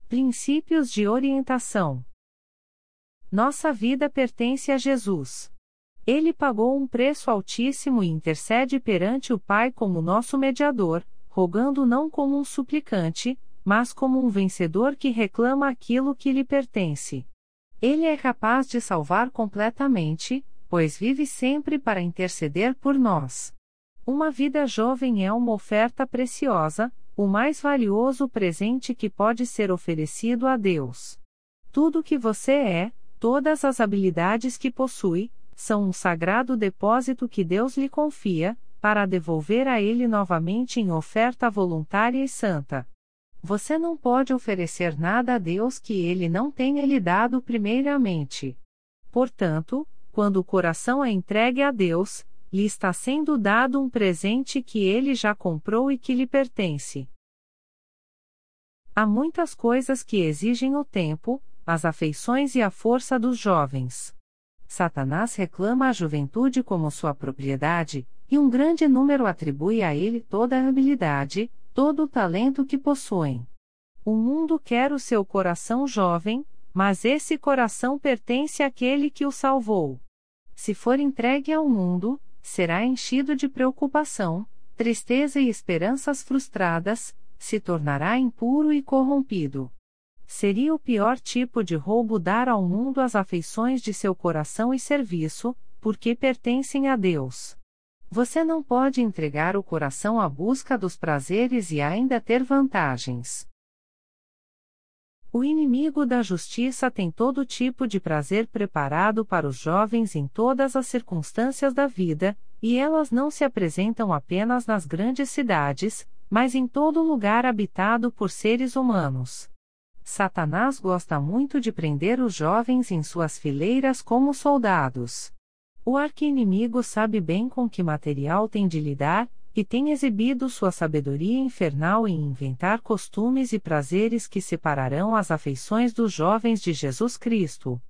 Princípios de orientação. Nossa vida pertence a Jesus. Ele pagou um preço altíssimo e intercede perante o Pai como nosso mediador, rogando não como um suplicante, mas como um vencedor que reclama aquilo que lhe pertence. Ele é capaz de salvar completamente, pois vive sempre para interceder por nós. Uma vida jovem é uma oferta preciosa, o mais valioso presente que pode ser oferecido a Deus. Tudo o que você é, todas as habilidades que possui, são um sagrado depósito que Deus lhe confia, para devolver a Ele novamente em oferta voluntária e santa. Você não pode oferecer nada a Deus que Ele não tenha lhe dado primeiramente. Portanto, quando o coração é entregue a Deus, lhe está sendo dado um presente que Ele já comprou e que lhe pertence. Há muitas coisas que exigem o tempo, as afeições e a força dos jovens. Satanás reclama a juventude como sua propriedade, e um grande número atribui a ele toda a habilidade, todo o talento que possuem. O mundo quer o seu coração jovem, mas esse coração pertence àquele que o salvou. Se for entregue ao mundo, será enchido de preocupação, tristeza e esperanças frustradas, se tornará impuro e corrompido. Seria o pior tipo de roubo dar ao mundo as afeições de seu coração e serviço, porque pertencem a Deus. Você não pode entregar o coração à busca dos prazeres e ainda ter vantagens. O inimigo da justiça tem todo tipo de prazer preparado para os jovens em todas as circunstâncias da vida, e elas não se apresentam apenas nas grandes cidades, mas em todo lugar habitado por seres humanos. Satanás gosta muito de prender os jovens em suas fileiras como soldados. O arqui-inimigo sabe bem com que material tem de lidar, e tem exibido sua sabedoria infernal em inventar costumes e prazeres que separarão as afeições dos jovens de Jesus Cristo.